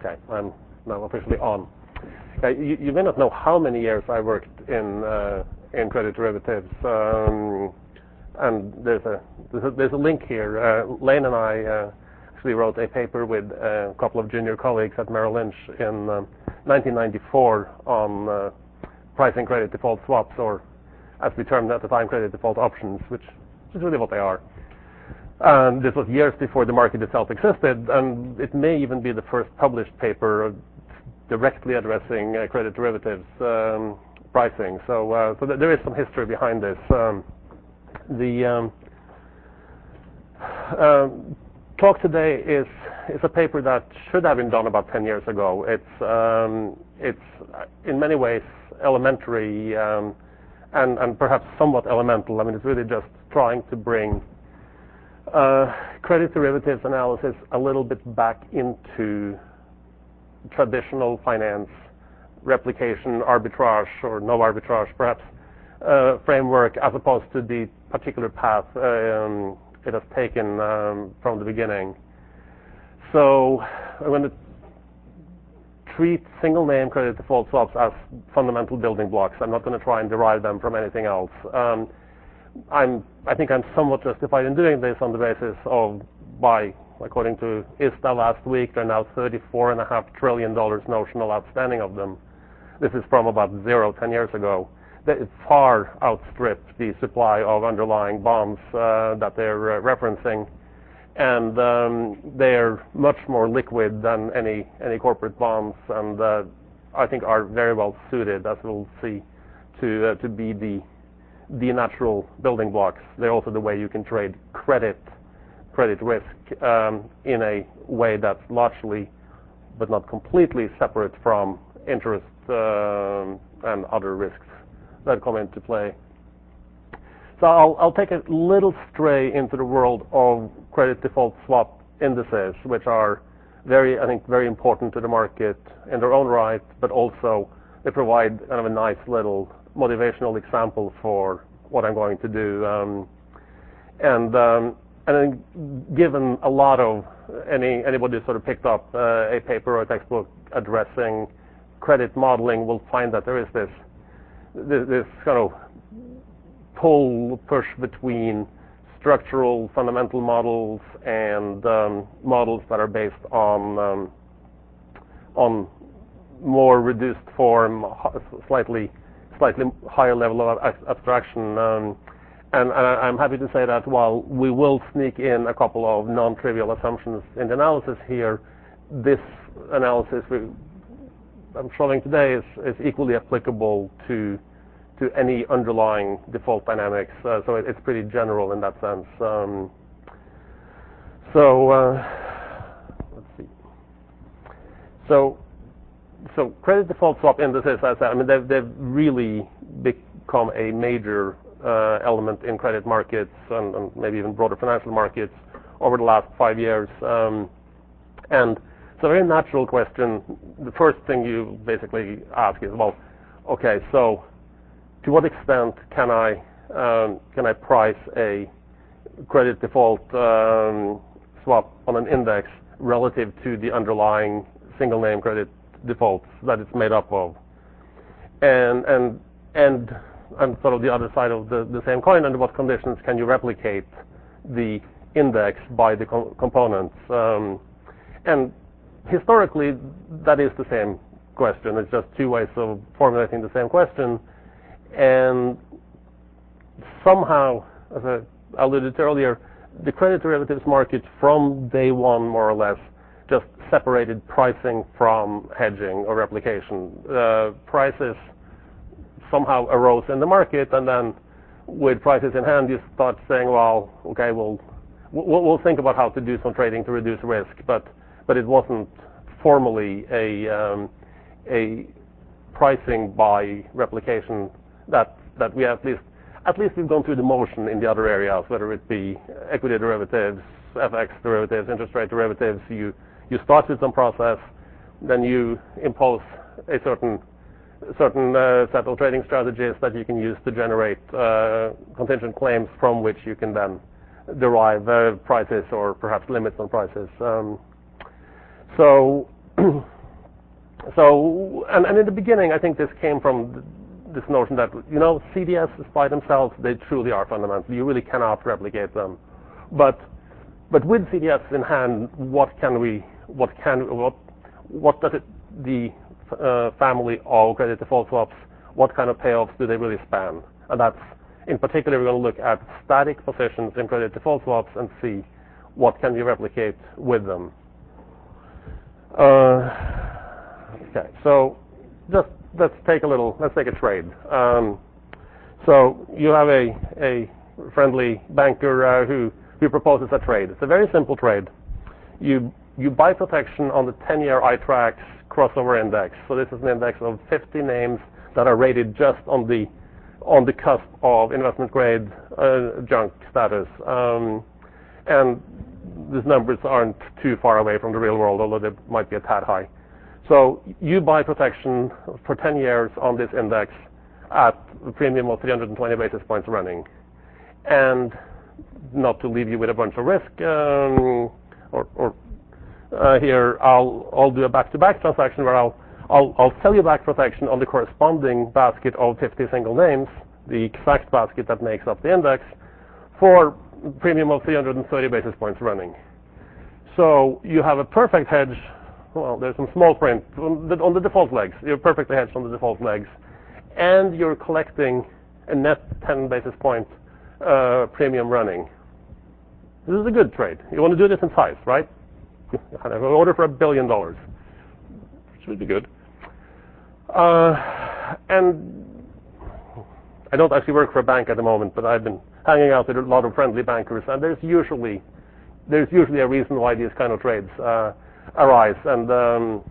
Okay, I'm now officially on. Okay, you may not know how many years I worked in credit derivatives, and there's a link here. Lane and I actually wrote a paper with a couple of junior colleagues at Merrill Lynch in 1994 on pricing credit default swaps, or as we termed at the time, credit default options, which is really what they are. And this was years before the market itself existed, and it may even be the first published paper directly addressing credit derivatives pricing. So there is some history behind this. The talk today is a paper that should have been done about 10 years ago. It's in many ways elementary and perhaps somewhat elemental. I mean, it's really just trying to bring credit derivatives analysis a little bit back into traditional finance, replication, arbitrage, or no arbitrage, perhaps, framework, as opposed to the particular path it has taken from the beginning. So I'm going to treat single name credit default swaps as fundamental building blocks. I'm not going to try and derive them from anything else. I think I'm somewhat justified in doing this on the basis of, according to ISDA last week, there are now $34.5 trillion notional outstanding of them. This is from about 10 years ago. They far outstrip the supply of underlying bonds that they're referencing, and they're much more liquid than any corporate bonds, and I think are very well suited, as we'll see, to be the natural building blocks. They're also the way you can trade credit risk in a way that's largely, but not completely, separate from interest and other risks that come into play. So I'll take a little stray into the world of credit default swap indices, which are I think very important to the market in their own right, but also they provide kind of a nice little motivational example for what I'm going to do. And then given a lot of anybody who sort of picked up a paper or a textbook addressing credit modeling will find that there is this kind of push between structural fundamental models and models that are based on more reduced form, slightly higher level of abstraction. And I'm happy to say that while we will sneak in a couple of non-trivial assumptions in the analysis here, this analysis I'm showing today is equally applicable to any underlying default dynamics. So it's pretty general in that sense. Let's see. So credit default swap indices, I mean, they've really become a major element in credit markets and maybe even broader financial markets over the last 5 years. And it's a very natural question. The first thing you basically ask is, well, okay, so to what extent can I price a credit default swap on an index relative to the underlying single name credit defaults that it's made up of? And sort of the other side of the same coin, under what conditions can you replicate the index by the components? And historically, that is the same question. It's just two ways of formulating the same question. And somehow, as I alluded to earlier, the credit derivatives market from day one, more or less, just separated pricing from hedging or replication. Prices somehow arose in the market, and then with prices in hand, you start saying, well, okay, we'll think about how to do some trading to reduce risk, but it wasn't formally a pricing by replication that we at least we've gone through the motion in the other areas, whether it be equity derivatives, FX derivatives, interest rate derivatives. You start with some process, then you impose a certain set of trading strategies that you can use to generate contingent claims from which you can then derive prices or perhaps limits on prices. So So, and in the beginning, I think this came from this notion that, CDSs by themselves, they truly are fundamental. You really cannot replicate them. But with CDS in hand, what does the family of credit default swaps, what kind of payoffs do they really span? And that's, in particular, we're going to look at static positions in credit default swaps and see what can we replicate with them. Okay, so just let's take a trade. So you have a friendly banker who proposes a trade. It's a very simple trade. You buy protection on the 10-year iTraxx crossover index. So this is an index of 50 names that are rated just on the cusp of investment grade junk status. And these numbers aren't too far away from the real world, although they might be a tad high. So you buy protection for 10 years on this index at a premium of 320 basis points running. And not to leave you with a bunch of risk, here I'll do a back-to-back transaction where I'll sell you back protection on the corresponding basket of 50 single names, the exact basket that makes up the index, for a premium of 330 basis points running. So you have a perfect hedge. Well, there's some small print on the default legs. You're perfectly hedged on the default legs, and you're collecting a net 10 basis point premium running. This is a good trade. You want to do this in size, right? You have an order for $1 billion. Should be good. And I don't actually work for a bank at the moment, but I've been hanging out with a lot of friendly bankers, and there's usually a reason why these kind of trades arise. And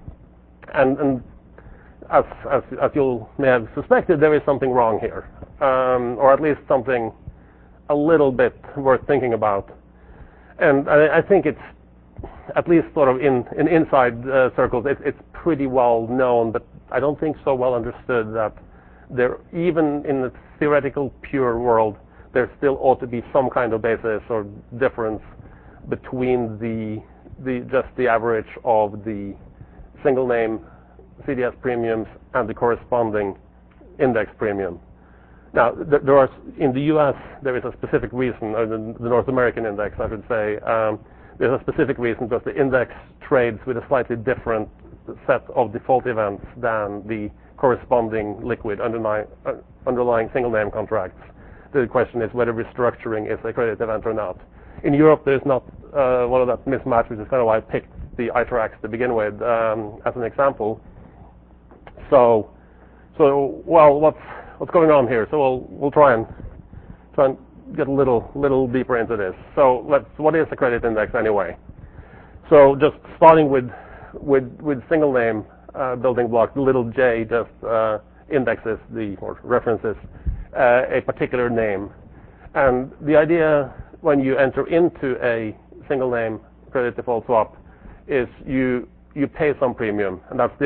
as you may have suspected, there is something wrong here, or at least something a little bit worth thinking about. And I think it's, at least sort of in inside circles, it's pretty well known, but I don't think so well understood that there, even in the theoretical pure world, there still ought to be some kind of basis or difference between just the average of the single name CDS premiums and the corresponding index premium. Now, there are, in the U.S., there is a specific reason, or the North American index, I should say, there's a specific reason because the index trades with a slightly different set of default events than the corresponding liquid underlying single name contracts. The question is whether restructuring is a credit event or not. In Europe, there's not one of that mismatch, which is kind of why I picked the iTraxx to begin with as an example. So well, what's going on here? So we'll try and get a little deeper into this. So what is a credit index anyway? So just starting with single name building blocks, the little j just indexes or references a particular name. And the idea when you enter into a single name credit default swap is you pay some premium, and that's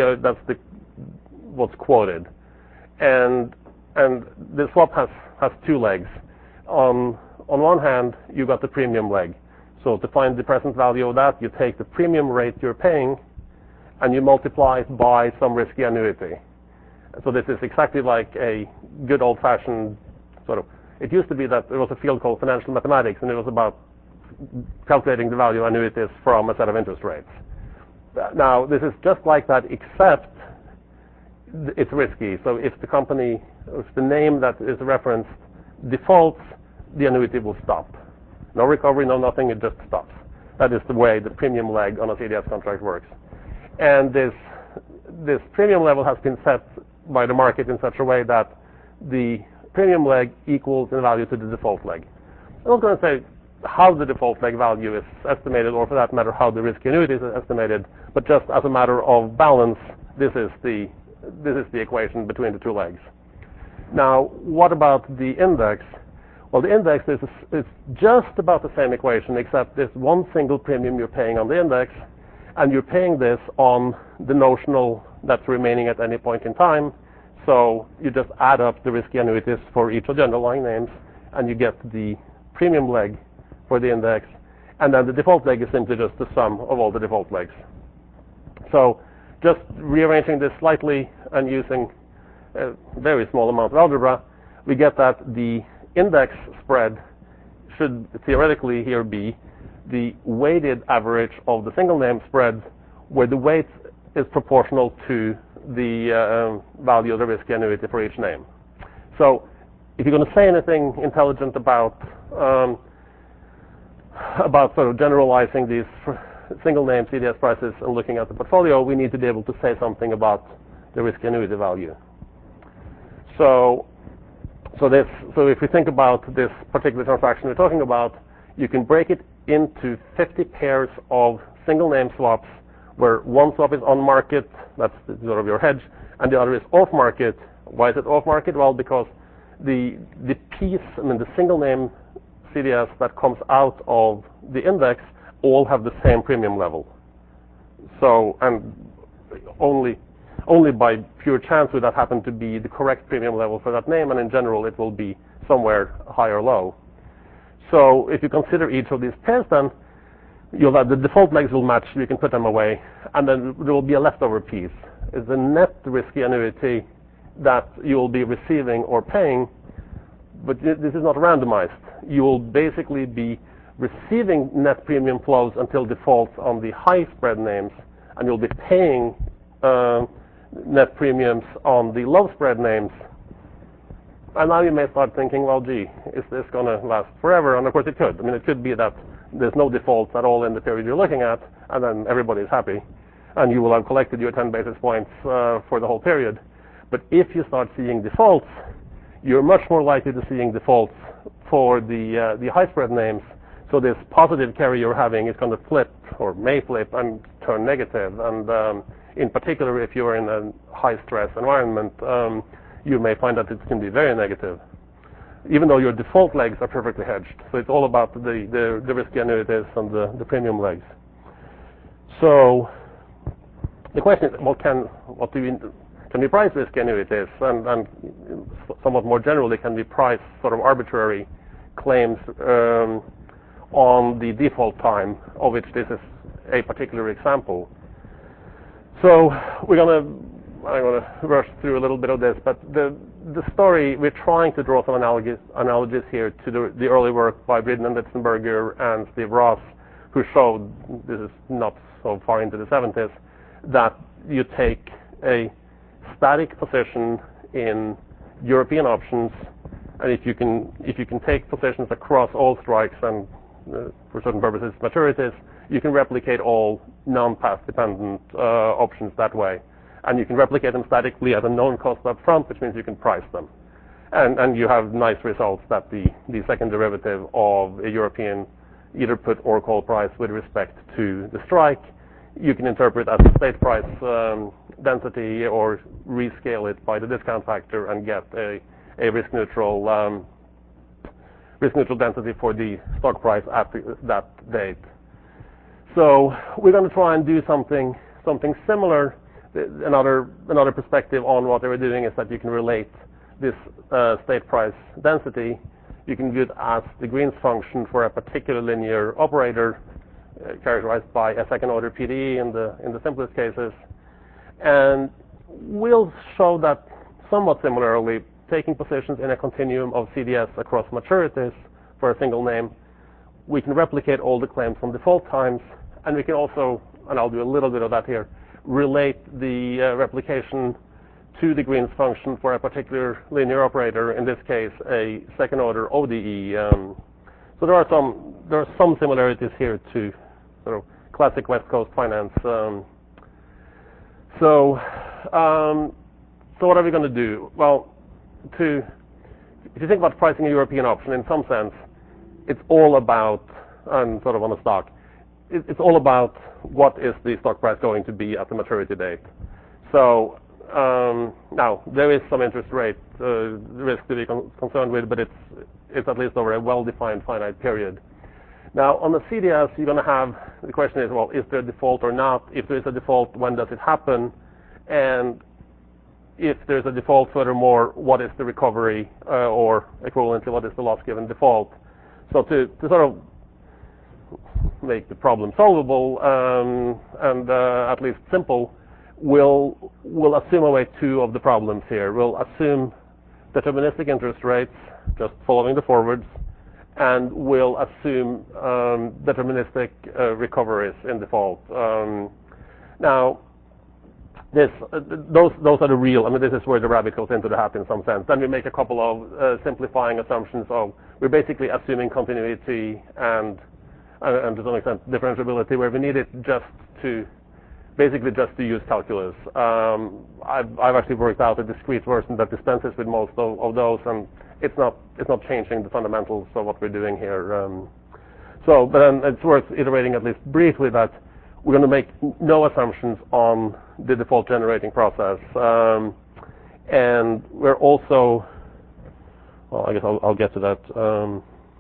what's quoted. And the swap has two legs. On one hand, you got the premium leg. So to find the present value of that, you take the premium rate you're paying and you multiply it by some risky annuity. So this is exactly like a good old-fashioned sort of, it used to be that there was a field called financial mathematics, and it was about calculating the value of annuities from a set of interest rates. Now, this is just like that, except it's risky. So if the name that is referenced defaults, the annuity will stop. No recovery, no nothing, it just stops. That is the way the premium leg on a CDS contract works. And this premium level has been set by the market in such a way that the premium leg equals in value to the default leg. I'm not going to say how the default leg value is estimated, or for that matter, how the risky annuity is estimated, but just as a matter of balance, this is the equation between the two legs. Now, what about the index? Well, the index is just about the same equation, except there's one single premium you're paying on the index, and you're paying this on the notional that's remaining at any point in time. So you just add up the risky annuities for each of the underlying names, and you get the premium leg for the index, and then the default leg is simply just the sum of all the default legs. So just rearranging this slightly and using a very small amount of algebra, we get that the index spread should theoretically here be the weighted average of the single name spread, where the weight is proportional to the value of the risky annuity for each name. So if you're going to say anything intelligent about sort of generalizing these single name CDS prices and looking at the portfolio, we need to be able to say something about the risky annuity value. So if we think about this particular transaction we're talking about, you can break it into 50 pairs of single name swaps, where one swap is on market, that's sort of your hedge, and the other is off market. Why is it off market? Well, because the piece, the single name CDS that comes out of the index all have the same premium level. So, and only by pure chance would that happen to be the correct premium level for that name, and in general it will be somewhere high or low. So if you consider each of these pairs, then you'll have the default legs will match, you can put them away, and then there will be a leftover piece. It's the net risky annuity that you will be receiving or paying, but this is not randomized. You will basically be receiving net premium flows until defaults on the high spread names, and you'll be paying net premiums on the low spread names. And now you may start thinking, well, gee, is this going to last forever? And of course it could. It could be that there's no defaults at all in the period you're looking at, and then everybody's happy, and you will have collected your 10 basis points for the whole period. But if you start seeing defaults, you're much more likely to seeing defaults for the high spread names. So this positive carry you're having is going to flip, or may flip, and turn negative. And in particular, if you're in a high stress environment, you may find that it can be very negative, even though your default legs are perfectly hedged. So it's all about the risky annuities and the premium legs. So the question is, can we price risky annuities? And somewhat more generally, can we price sort of arbitrary claims on the default time, of which this is a particular example? So I'm going to rush through a little bit of this, but the story, we're trying to draw some analogies here to the early work by Bridden and Litzenberger and Steve Ross, who showed, this is not so far into the 70s, that you take a static position in European options, and if you can take positions across all strikes and for certain purposes maturities, you can replicate all non-path dependent options that way. And you can replicate them statically at a known cost up front, which means you can price them. And you have nice results that the second derivative of a European either put or call price with respect to the strike, you can interpret as a state price density or rescale it by the discount factor and get a risk neutral density for the stock price at that date. So we're going to try and do something similar. Another perspective on what they were doing is that you can relate this state price density. You can do it as the Green's function for a particular linear operator, characterized by a second order PDE in the simplest cases. And we'll show that somewhat similarly, taking positions in a continuum of CDS across maturities for a single name, we can replicate all the claims from default times, and we can also, and I'll do a little bit of that here, relate the replication to the Green's function for a particular linear operator, in this case a second order ODE. So there are some similarities here to sort of classic West Coast finance. So what are we going to do? Well, if you think about pricing a European option, in some sense, it's all about, and sort of on a stock, it's all about what is the stock price going to be at the maturity date. So now there is some interest rate risk to be concerned with, but it's at least over a well-defined finite period. Now on the CDS, you're going to have, the question is, well, is there a default or not? If there is a default, when does it happen? And if there's a default, furthermore, what is the recovery or equivalently, what is the loss given default? So to sort of make the problem solvable and at least simple, we'll assume away two of the problems here. We'll assume deterministic interest rates, just following the forwards, and we'll assume deterministic recoveries in default. Now, those are the real. I mean, this is where the rabbit goes into the hat in some sense. Then we make a couple of simplifying assumptions of we're basically assuming continuity and to some extent differentiability where we need it just to use calculus. I've actually worked out a discrete version that dispenses with most of those, and it's not changing the fundamentals of what we're doing here. But then it's worth iterating at least briefly that we're going to make no assumptions on the default generating process, and we're also. Well, I guess I'll get to that.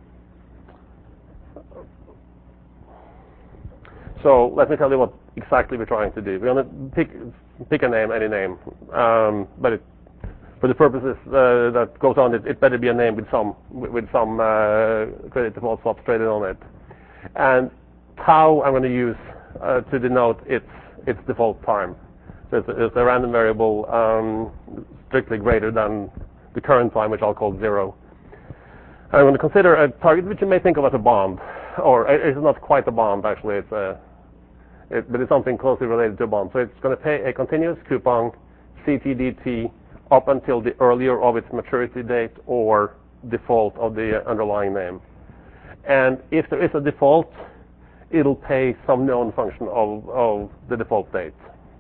So let me tell you what exactly we're trying to do. We're going to pick a name, any name, but for the purposes that goes on, it better be a name with some credit default swaps traded on it. And tau I'm going to use to denote its default time. So it's a random variable strictly greater than the current time, which I'll call 0. I'm going to consider a target which you may think of as a bond, or it's not quite a bond actually. But it's something closely related to a bond. So it's going to pay a continuous coupon CTDT up until the earlier of its maturity date or default of the underlying name. And if there is a default, it'll pay some known function of the default date.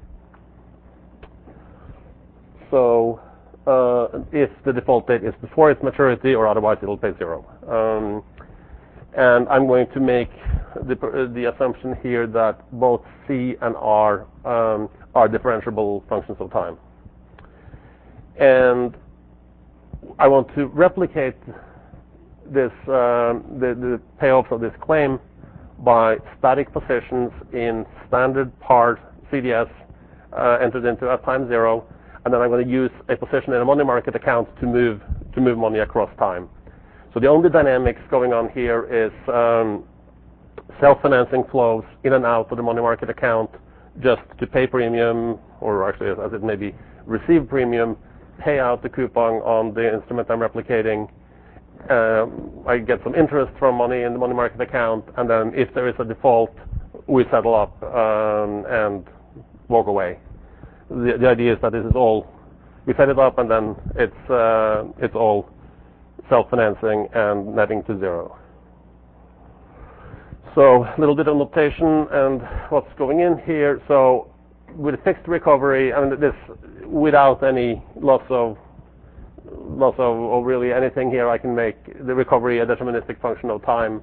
So if the default date is before its maturity or otherwise, it'll pay 0. And I'm going to make the assumption here that both C and R are differentiable functions of time. And I want to replicate this the payoffs of this claim by static positions in standard par CDS entered into at time 0, and then I'm going to use a position in a money market account to move money across time. So the only dynamics going on here is self-financing flows in and out of the money market account just to pay premium, or actually as it may be, receive premium, pay out the coupon on the instrument I'm replicating. I get some interest from money in the money market account, and then if there is a default, we settle up and walk away. The idea is that this is all, we set it up and then it's all self-financing and netting to 0. So a little bit of notation and what's going in here. So with a fixed recovery, I mean this without any loss of really anything here, I can make the recovery a deterministic function of time.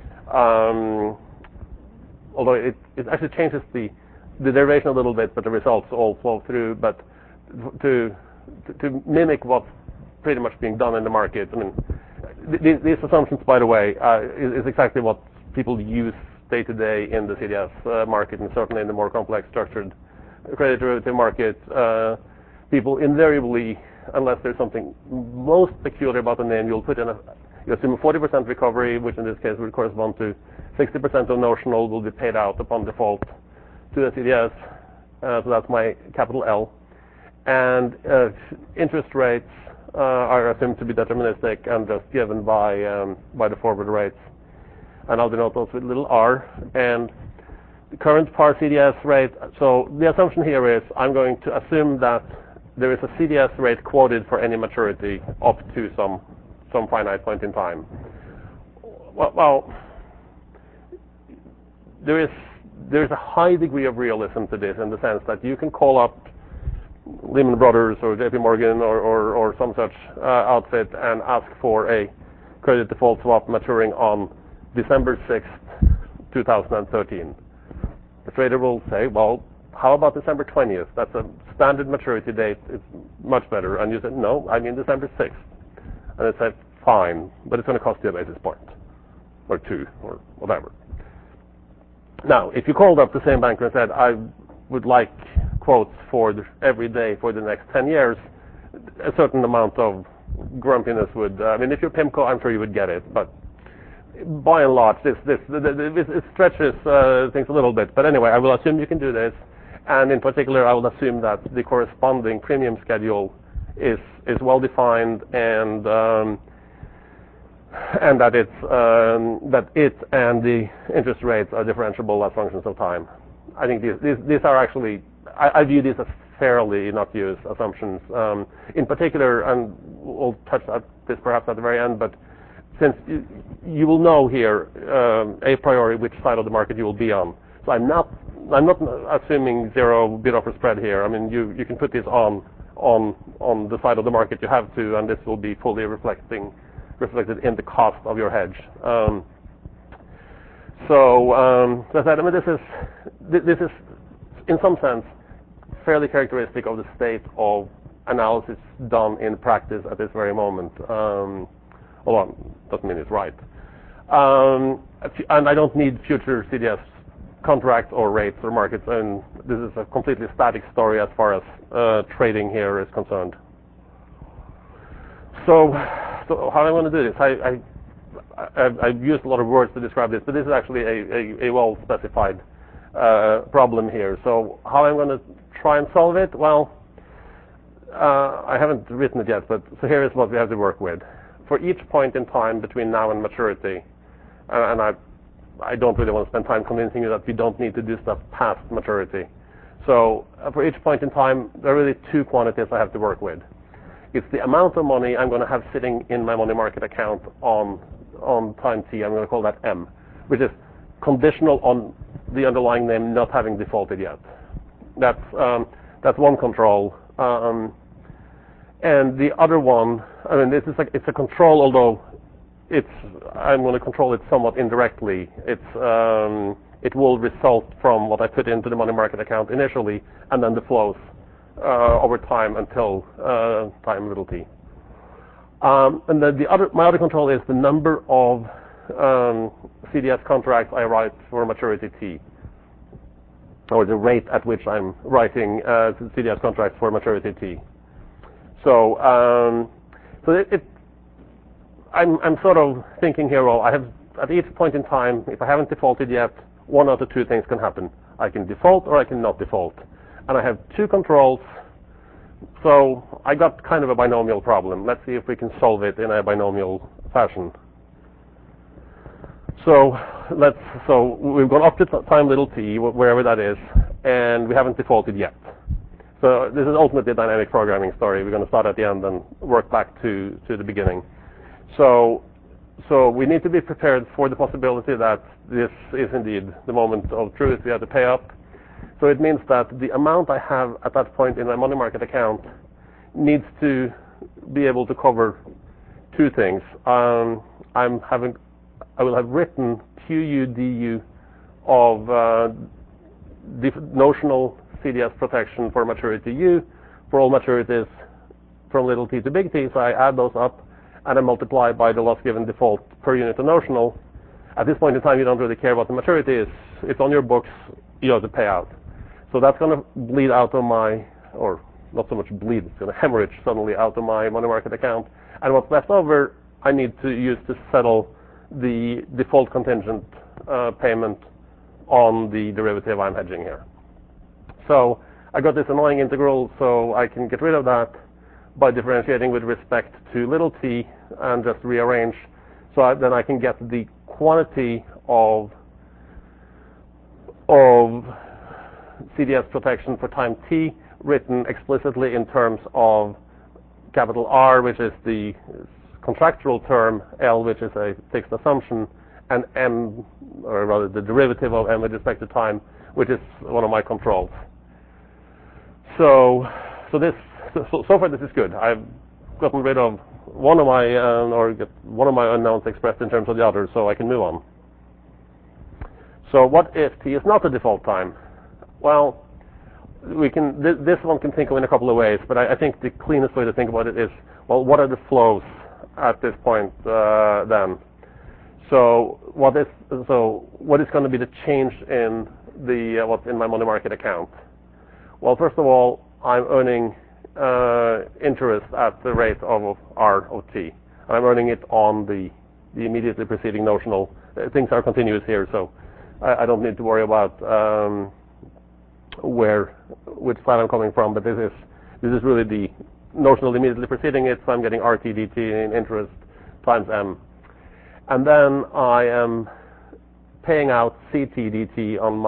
Although it actually changes the derivation a little bit, but the results all flow through. But to mimic what's pretty much being done in the market, I mean, these assumptions, by the way, is exactly what people use day to day in the CDS market, and certainly in the more complex structured credit derivative market. People invariably, unless there's something most peculiar about the name, you assume a 40% recovery, which in this case would correspond to 60% of notional will be paid out upon default to the CDS. So that's my capital L. And interest rates are assumed to be deterministic and just given by the forward rates. And I'll denote those with little r. And the current par CDS rate, so the assumption here is I'm going to assume that there is a CDS rate quoted for any maturity up to some finite point in time. Well, there is a high degree of realism to this in the sense that you can call up Lehman Brothers or JP Morgan or some such outfit and ask for a credit default swap maturing on December 6th, 2013. The trader will say, well, how about December 20th? That's a standard maturity date. It's much better. And you said, no, I mean December 6th. And they said, fine, but it's going to cost you a basis point or 2 or whatever. Now, if you called up the same banker and said, I would like quotes for every day for the next 10 years, a certain amount of grumpiness would, I mean, if you're PIMCO, I'm sure you would get it, but by and large, it stretches things a little bit. But anyway, I will assume you can do this, And in particular, I will assume that the corresponding premium schedule is well defined, and that it and the interest rates are differentiable as functions of time. I think these are actually, I view these as fairly innocuous assumptions. In particular, and we'll touch on this perhaps at the very end, but since you will know here a priori which side of the market you will be on. So I'm not assuming zero bid offer spread here. I mean, you can put this on the side of the market you have to, and this will be fully reflected in the cost of your hedge. As I said, I mean, this is in some sense fairly characteristic of the state of analysis done in practice at this very moment. Although doesn't mean it's right. And I don't need future CDS contracts or rates or markets, and this is a completely static story as far as trading here is concerned. So how am I going to do this? I've used a lot of words to describe this, but this is actually a well-specified problem here. So how I'm going to try and solve it? Well, I haven't written it yet, but so here is what we have to work with. For each point in time between now and maturity, and I don't really want to spend time convincing you that we don't need to do stuff past maturity. So for each point in time, there are really two quantities I have to work with. It's the amount of money I'm going to have sitting in my money market account on time t. I'm going to call that M, which is conditional on the underlying name not having defaulted yet. That's one control. And the other one, I mean, this is it's a control, although I'm going to control it somewhat indirectly. It will result from what I put into the money market account initially, and then the flows over time until time little t. And then my other control is the number of CDS contracts I write for maturity t, or the rate at which I'm writing CDS contracts for maturity t. So, I'm sort of thinking here. Well, I have at each point in time, if I haven't defaulted yet, one of the two things can happen. I can default or I can not default, and I have two controls. So I got kind of a binomial problem. Let's see if we can solve it in a binomial fashion. So we've gone up to time little t, wherever that is, and we haven't defaulted yet. So this is ultimately a dynamic programming story. We're going to start at the end and work back to the beginning. So we need to be prepared for the possibility that this is indeed the moment of truth. We have to pay up. So it means that the amount I have at that point in my money market account needs to be able to cover two things. I will have written QU DU of notional CDS protection for maturity U for all maturities from little t to big T. So I add those up and I multiply by the loss given default per unit of notional. At this point in time, you don't really care what the maturity is. It's on your books. You have to pay out. So that's going to bleed out of my, or not so much bleed, it's going to hemorrhage suddenly out of my money market account. And what's left over, I need to use to settle the default contingent payment on the derivative I'm hedging here. So I got this annoying integral, so I can get rid of that by differentiating with respect to little t and just rearrange. So then I can get the quantity of CDS protection for time t written explicitly in terms of capital R, which is the contractual term, L, which is a fixed assumption, and M, or rather the derivative of M with respect to time, which is one of my controls. So far this is good. I've gotten rid of one of my unknowns expressed in terms of the other, so I can move on. So what if t is not the default time? Well, we can. This one can think of in a couple of ways, but I think the cleanest way to think about it is, well, what are the flows at this point then? So what is going to be the change in the what's in my money market account? Well, first of all, I'm earning interest at the rate of R of t, and I'm earning it on the immediately preceding notional. Things are continuous here, so I don't need to worry about which side I'm coming from, but this is really the notional immediately preceding it, so I'm getting RT dt in interest times m. And then I am paying out CT dt on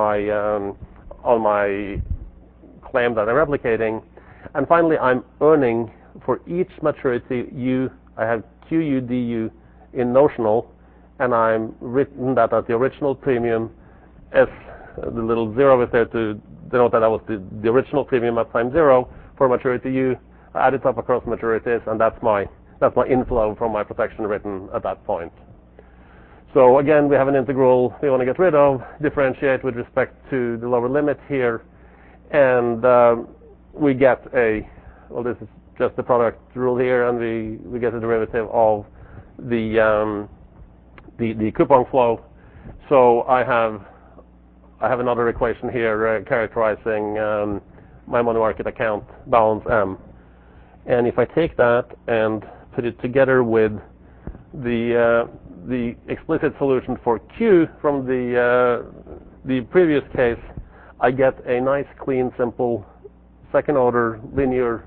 my claim that I'm replicating. And finally, I'm earning for each maturity u, I have QU du in notional, and I'm written that as the original premium, S, the little zero is there to denote that was the original premium at time 0 for maturity u. I add it up across maturities, and that's my inflow from my protection written at that point. So again, we have an integral we want to get rid of, differentiate with respect to the lower limit here, and we get this is just the product rule here, and we get a derivative of the coupon flow. So I have another equation here characterizing my money market account balance M. And if I take that and put it together with the explicit solution for Q from the previous case, I get a nice, clean, simple second-order linear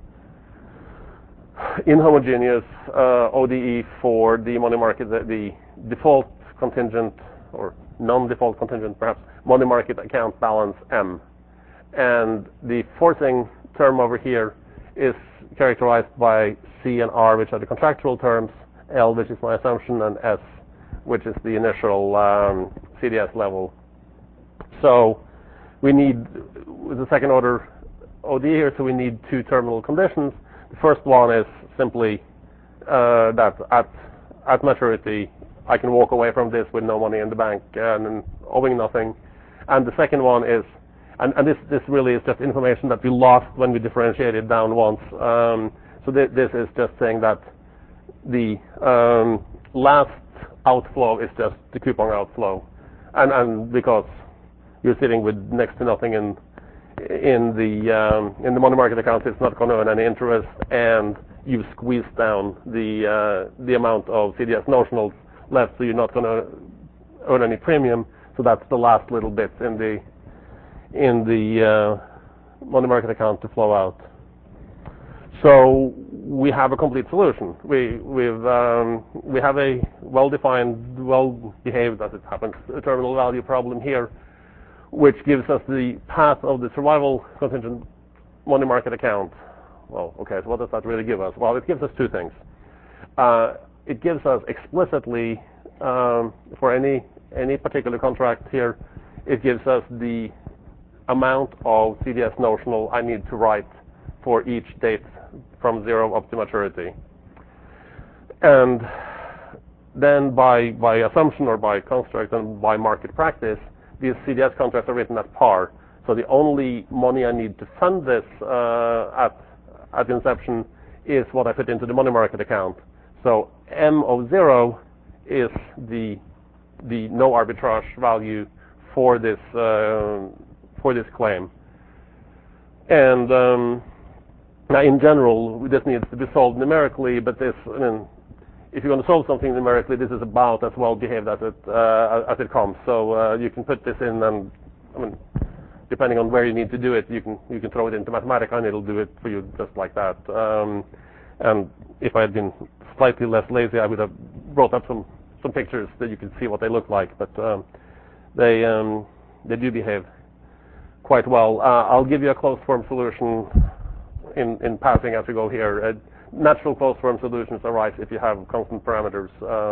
inhomogeneous ODE for the money market, the default contingent or non-default contingent, perhaps, money market account balance M. And the forcing term over here is characterized by C and R, which are the contractual terms, L, which is my assumption, and S, which is the initial CDS level. So we need, with the second order ODE here, so we need two terminal conditions. The first one is simply that at maturity, I can walk away from this with no money in the bank and owing nothing. And the second one is, and this really is just information that we lost when we differentiated down once. So this is just saying that the last outflow is just the coupon outflow, and because you're sitting with next to nothing in the money market account, it's not going to earn any interest, and you've squeezed down the amount of CDS notionals left, so you're not going to earn any premium. So that's the last little bit in the money market account to flow out. So we have a complete solution. We have a well-defined, well-behaved, as it happens, a terminal value problem here, which gives us the path of the survival contingent money market account. Well, okay, so what does that really give us? Well, it gives us two things. It gives us explicitly, for any particular contract here, it gives us the amount of CDS notional I need to write for each date from 0 up to maturity. And then by assumption or by construct and by market practice, these CDS contracts are written at par. So the only money I need to fund this at inception is what I put into the money market account. So M of 0 is the no arbitrage value for this claim. And now in general, this needs to be solved numerically, but if you're going to solve something numerically, this is about as well behaved as it comes. So you can put this in, and depending on where you need to do it, you can throw it into Mathematica, and it'll do it for you just like that. And if I had been slightly less lazy, I would have brought up some pictures that you can see what they look like. But they do behave quite well. I'll give you a closed form solution in passing as we go here. Natural closed form solutions arise if you have constant parameters.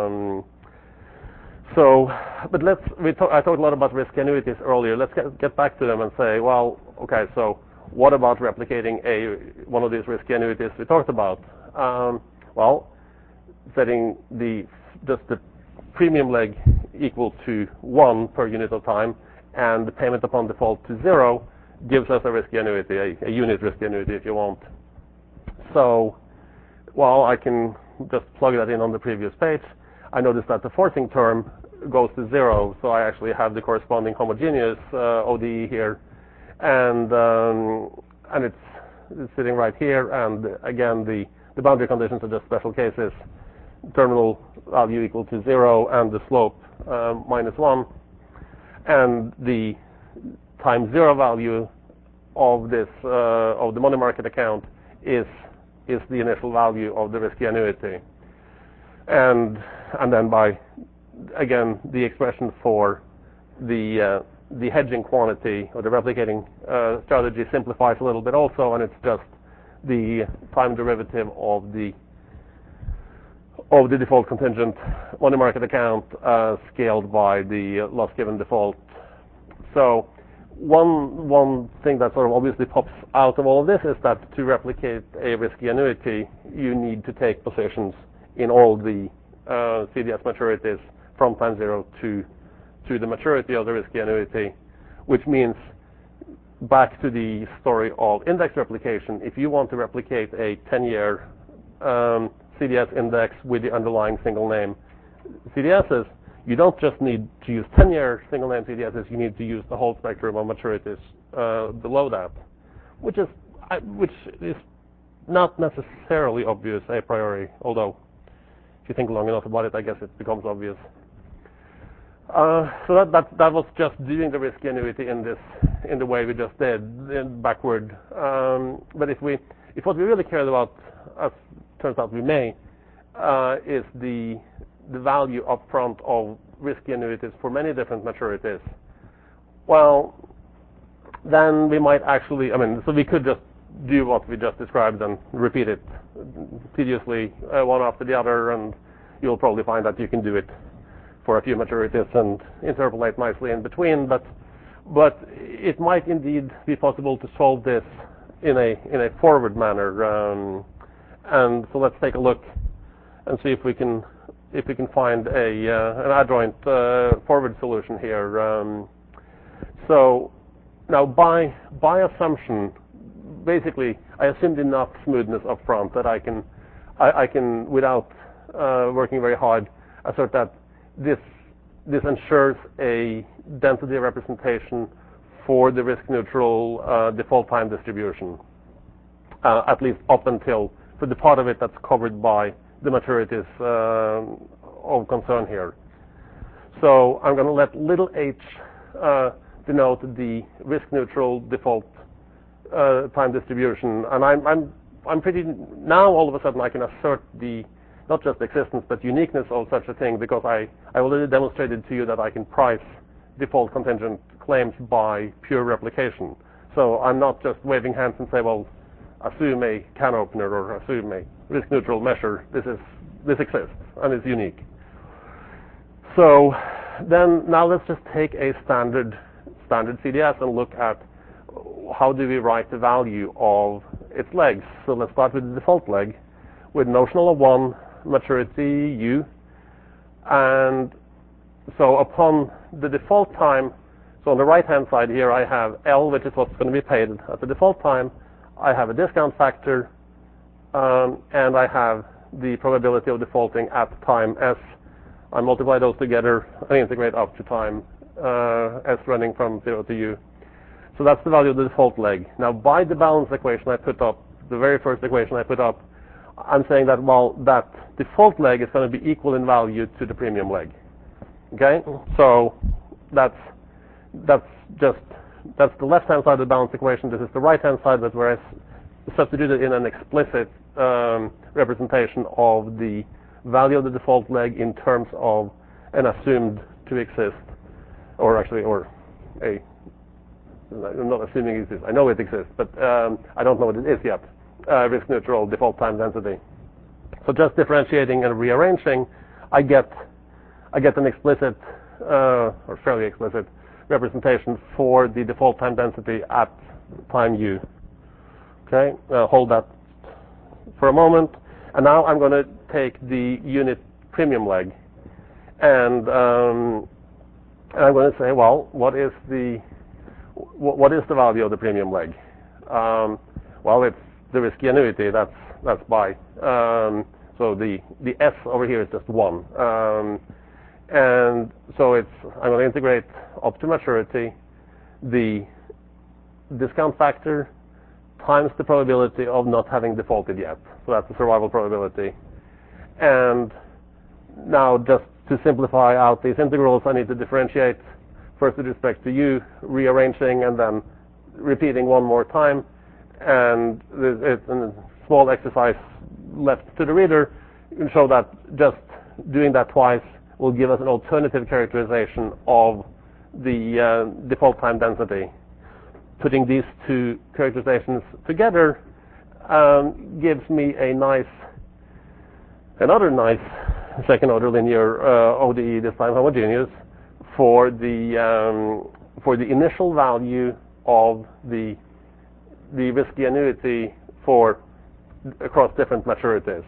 But I talked a lot about risk annuities earlier. Let's get back to them and say, well, okay, so what about replicating one of these risk annuities we talked about? Well, setting just the premium leg equal to 1 per unit of time, and the payment upon default to 0 gives us a risky annuity, a unit risky annuity if you want. So, well, I can just plug that in on the previous page. I notice that the forcing term goes to 0, so I actually have the corresponding homogeneous ODE here, and it's sitting right here. And again, the boundary conditions are just special cases: terminal value equal to 0 and the slope -1, and the time 0 value of this of the money market account is the initial value of the risky annuity, and then by again the expression for the hedging quantity or the replicating strategy simplifies a little bit also, and it's just the time derivative of the default contingent money market account scaled by the loss given default. So one thing that sort of obviously pops out of all of this is that to replicate a risky annuity, you need to take positions in all the CDS maturities from time zero to the maturity of the risky annuity, which means back to the story of index replication. If you want to replicate a 10-year CDS index with the underlying single name CDSs, you don't just need to use 10-year single name CDSs, you need to use the whole spectrum of maturities below that, which is not necessarily obvious a priori, although if you think long enough about it, I guess it becomes obvious. So that was just doing the risky annuity in the way we just did, backward. But if what we really cared about, as turns out we may, is the value up front of risky annuities for many different maturities, well, then we might actually, so we could just do what we just described and repeat it tediously one after the other, and you'll probably find that you can do it for a few maturities and interpolate nicely in between, but it might indeed be possible to solve this in a forward manner, and so let's take a look and see if we can find an adjoint forward solution here. So now by assumption, basically I assumed enough smoothness up front that I can without working very hard assert that this ensures a density representation for the risk neutral default time distribution, at least up until for the part of it that's covered by the maturities of concern here. So I'm going to let little h denote the risk neutral default time distribution, and I'm pretty now all of a sudden I can assert the not just existence but uniqueness of such a thing, because I already demonstrated to you that I can price default contingent claims by pure replication. So I'm not just waving hands and say, well, assume a can opener or assume a risk neutral measure. This exists and is unique. So then now let's just take a standard CDS and look at how do we write the value of its legs. So let's start with the default leg with notional of 1, maturity U, and so upon the default time, so on the right hand side here I have L, which is what's going to be paid at the default time. I have a discount factor, and I have the probability of defaulting at time S. I multiply those together and integrate up to time S running from 0 to U. So that's the value of the default leg. Now by the balance equation I put up, the very first equation I put up, I'm saying that, well, that default leg is going to be equal in value to the premium leg. Okay? So that's the left-hand side of the balance equation. This is the right-hand side, but where I substituted in an explicit representation of the value of the default leg in terms of an assumed to exist, I'm not assuming it exists. I know it exists, but I don't know what it is yet. Risk neutral default time density. So just differentiating and rearranging, I get an explicit or fairly explicit representation for the default time density at time U. Okay, hold that for a moment, and now I'm going to take the unit premium leg, and I'm going to say, well, what is the value of the premium leg? Well, it's the risky annuity. That's by. So the S over here is just 1. And so I'm going to integrate up to maturity the discount factor times the probability of not having defaulted yet. So that's the survival probability. And now just to simplify out these integrals, I need to differentiate first with respect to U, rearranging, and then repeating one more time, and it's a small exercise left to the reader. You can show that just doing that twice will give us an alternative characterization of the default time density. Putting these two characterizations together gives me another nice second-order linear ODE, this time homogeneous, for the initial value of the risky annuity across different maturities.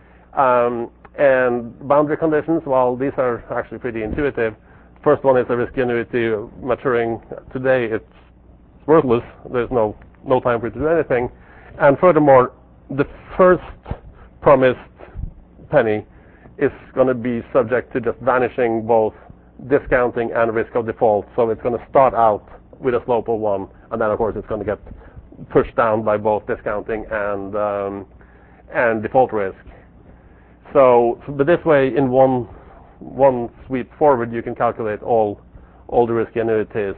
And boundary conditions, well, these are actually pretty intuitive. First one is a risky annuity maturing today. It's worthless. There's no time for it to do anything. And furthermore, the first promised penny is going to be subject to just vanishing both discounting and risk of default. So it's going to start out with a slope of 1, and then of course it's going to get pushed down by both discounting and default risk. But this way, in one sweep forward, you can calculate all the risky annuities.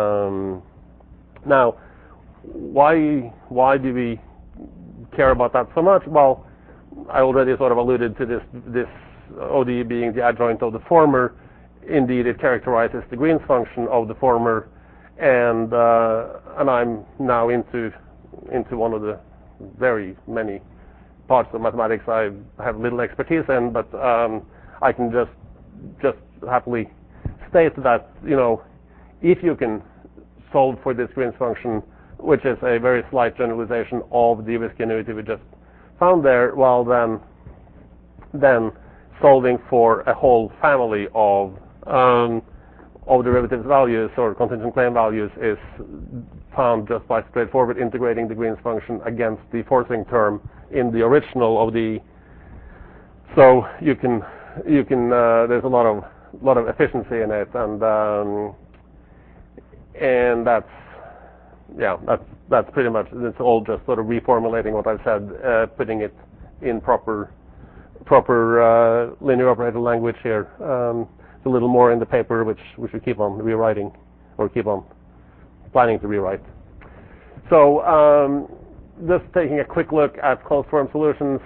Now, why do we care about that so much? Well, I already sort of alluded to this ODE being the adjoint of the former. Indeed, it characterizes the Green's function of the former, and I'm now into one of the very many parts of mathematics I have little expertise in, but I can just happily state that, if you can solve for this Green's function, which is a very slight generalization of the risky annuity we just found there, well then solving for a whole family of derivatives values or contingent claim values is found just by straightforward integrating the Green's function against the forcing term in the original ODE. So you can there's a lot of efficiency in it, and that's pretty much, it's all just sort of reformulating what I've said, putting it in proper linear operator language here. It's a little more in the paper, which we keep on rewriting, or keep on planning to rewrite. So just taking a quick look at closed form solutions.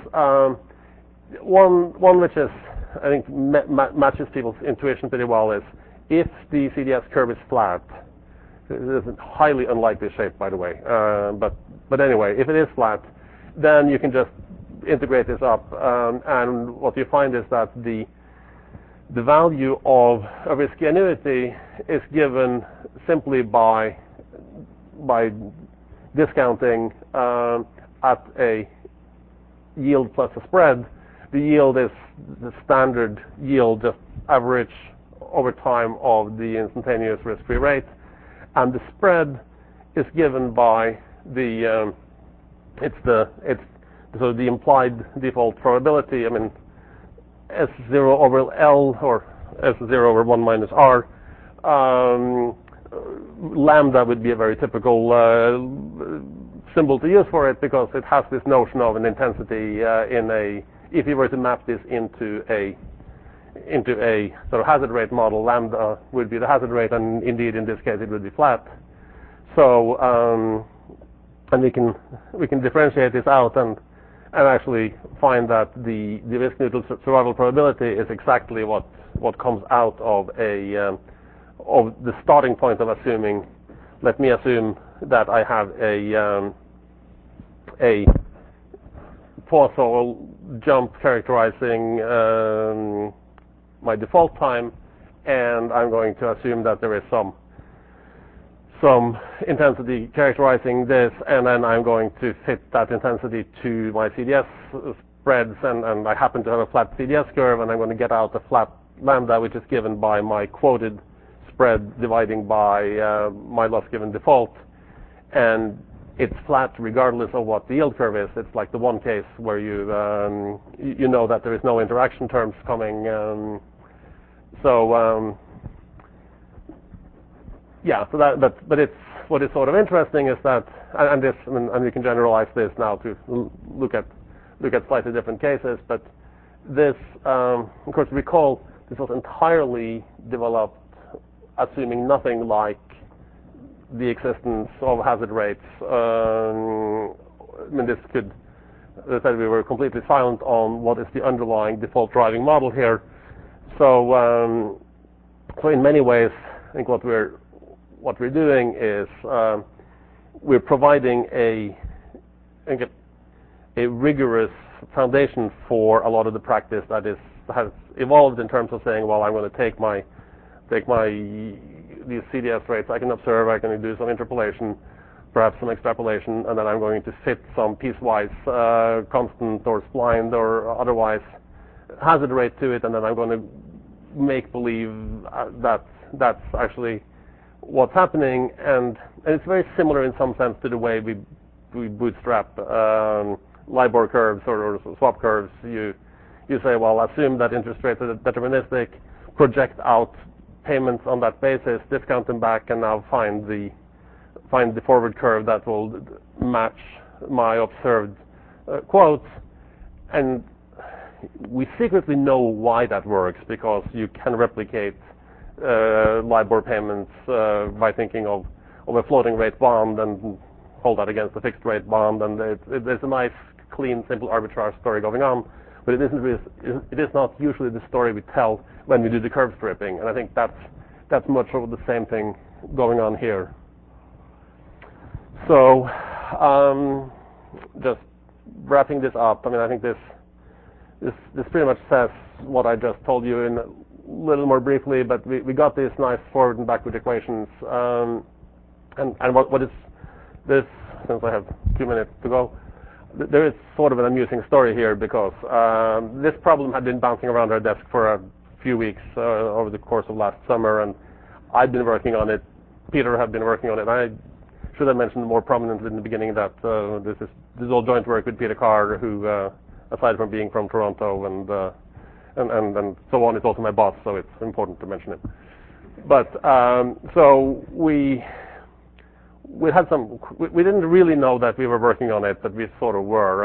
One which is, I think, matches people's intuition pretty well is if the CDS curve is flat. It is a highly unlikely shape, by the way. But anyway, if it is flat, then you can just integrate this up, and what you find is that the value of a risky annuity is given simply by discounting at a yield plus a spread. The yield is the standard yield, just average over time of the instantaneous risk-free rate, and the spread is given by the implied default probability. I mean, S0 over L, or S0 over 1 minus R. Lambda would be a very typical symbol to use for it, because it has this notion of an intensity if you were to map this into a sort of hazard rate model, lambda would be the hazard rate, and indeed in this case it would be flat. So and we can differentiate this out and actually find that the risk neutral survival probability is exactly what comes out of of the starting point of assuming. Let me assume that I have a Poisson jump characterizing my default time, and I'm going to assume that there is some intensity characterizing this, and then I'm going to fit that intensity to my CDS spreads, and I happen to have a flat CDS curve, and I'm going to get out a flat lambda, which is given by my quoted spread dividing by my loss given default, and it's flat regardless of what the yield curve is. It's like the one case where you know that there is no interaction terms coming. But it's what is sort of interesting is that, and we can generalize this now to look at slightly different cases. But this, of course, recall this was entirely developed assuming nothing like the existence of hazard rates. I mean, this could, as I said, we were completely silent on what is the underlying default driving model here. So, so in many ways, I think what we're doing is we're providing a rigorous foundation for a lot of the practice that has evolved in terms of saying, well, I'm going to take these CDS rates I can observe, I can do some interpolation, perhaps some extrapolation, and then I'm going to fit some piecewise constant or splined or otherwise hazard rate to it, and then I'm going to make believe that that's actually what's happening. And it's very similar in some sense to the way we bootstrap LIBOR curves or swap curves. You say, well, assume that interest rates are deterministic, project out payments on that basis, discount them back, and now find the forward curve that will match my observed quotes. And we secretly know why that works, because you can replicate LIBOR payments by thinking of a floating rate bond and hold that against a fixed rate bond, and there's a nice, clean, simple arbitrage story going on. But it is not usually the story we tell when we do the curve stripping, and I think that's much of the same thing going on here. So, just wrapping this up, I mean, I think this pretty much says what I just told you in a little more briefly, but we got these nice forward and backward equations, and what is this, since I have 2 minutes to go, there is sort of an amusing story here, because this problem had been bouncing around our desk for a few weeks over the course of last summer, and I'd been working on it, Peter had been working on it, and I should have mentioned more prominently in the beginning that this is all joint work with Peter Carr, who, aside from being from Toronto and so on, is also my boss, so it's important to mention it. But so we didn't really know that we were working on it, but we sort of were,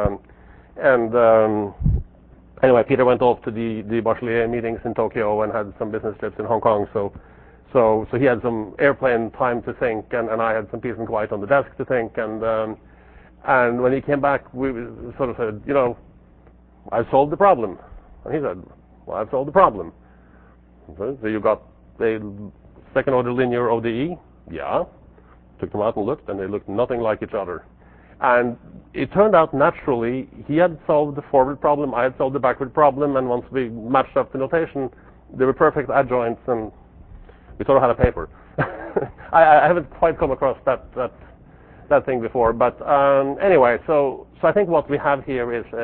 and anyway, Peter went off to the Bachelier meetings in Tokyo and had some business trips in Hong Kong, so he had some airplane time to think, and I had some peace and quiet on the desk to think, and when he came back, we sort of said, you know, I've solved the problem. And he said, well, I've solved the problem. So you got a second order linear ODE? Yeah. Took them out and looked, and they looked nothing like each other. And it turned out naturally, he had solved the forward problem, I had solved the backward problem, and once we matched up the notation, they were perfect adjoints, and we sort of had a paper. I haven't quite come across that thing before, but anyway, so I think what we have here is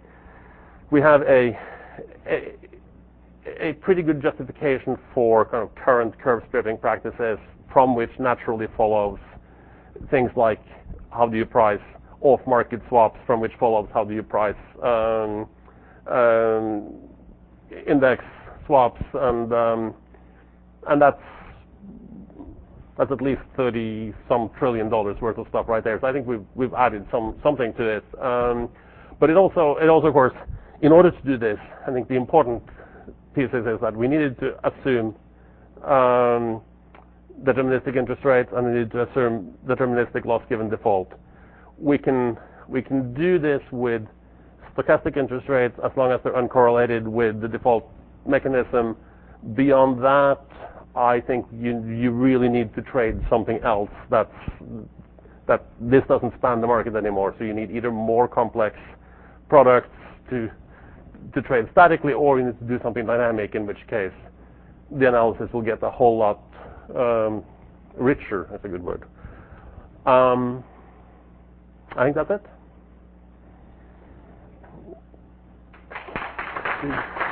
a pretty good justification for kind of current curve stripping practices, from which naturally follows things like how do you price off-market swaps, from which follows how do you price index swaps, and that's at least $30-some trillion worth of stuff right there. So I think we've added something to it. But it also of course, in order to do this, I think the important piece is that we needed to assume deterministic interest rates, and we needed to assume deterministic loss given default. We can do this with stochastic interest rates as long as they're uncorrelated with the default mechanism. Beyond that, I think you really need to trade something else that this doesn't span the market anymore. So you need either more complex products to trade statically, or you need to do something dynamic, in which case the analysis will get a whole lot richer. That's a good word. I think that's it.